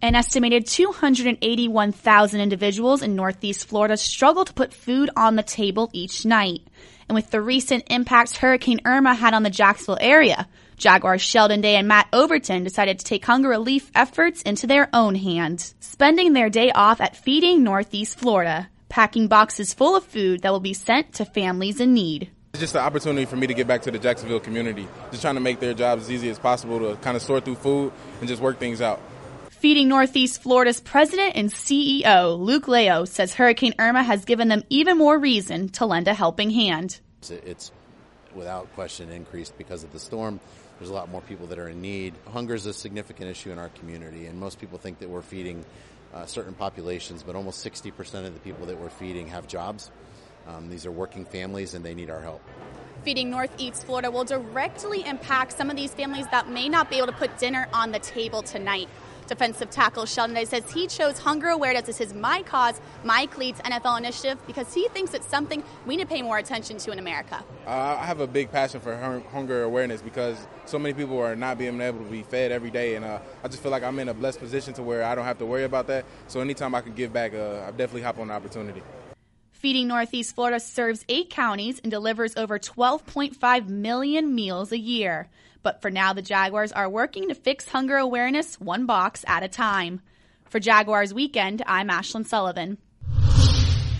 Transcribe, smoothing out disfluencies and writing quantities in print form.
An estimated 281,000 individuals in Northeast Florida struggle to put food on the table each night. And with the recent impacts Hurricane Irma had on the Jacksonville area, Jaguars Sheldon Day and Matt Overton decided to take hunger relief efforts into their own hands, spending their day off at Feeding Northeast Florida, packing boxes full of food that will be sent to families in need. It's just an opportunity for me to get back to the Jacksonville community, just trying to make their jobs as easy as possible to kind of sort through food and just work things out. Feeding Northeast Florida's president and CEO, Luke Leo, says Hurricane Irma has given them even more reason to lend a helping hand. It's without question increased because of the storm. There's a lot more people that are in need. Hunger is a significant issue in our community, and most people think that we're feeding certain populations, but almost 60% of the people that we're feeding have jobs. These are working families, and they need our help. Feeding Northeast Florida will directly impact some of these families that may not be able to put dinner on the table tonight. Defensive tackle Sheldon Day says he chose hunger awareness as his My Cause, My Cleats NFL initiative because he thinks it's something we need to pay more attention to in America. I have a big passion for hunger awareness because so many people are not being able to be fed every day, and I just feel like I'm in a blessed position to where I don't have to worry about that. So anytime I can give back, I definitely hop on the opportunity. Feeding Northeast Florida serves 8 counties and delivers over 12.5 million meals a year. But for now, the Jaguars are working to fix hunger awareness one box at a time. For Jaguars Weekend, I'm Ashlyn Sullivan.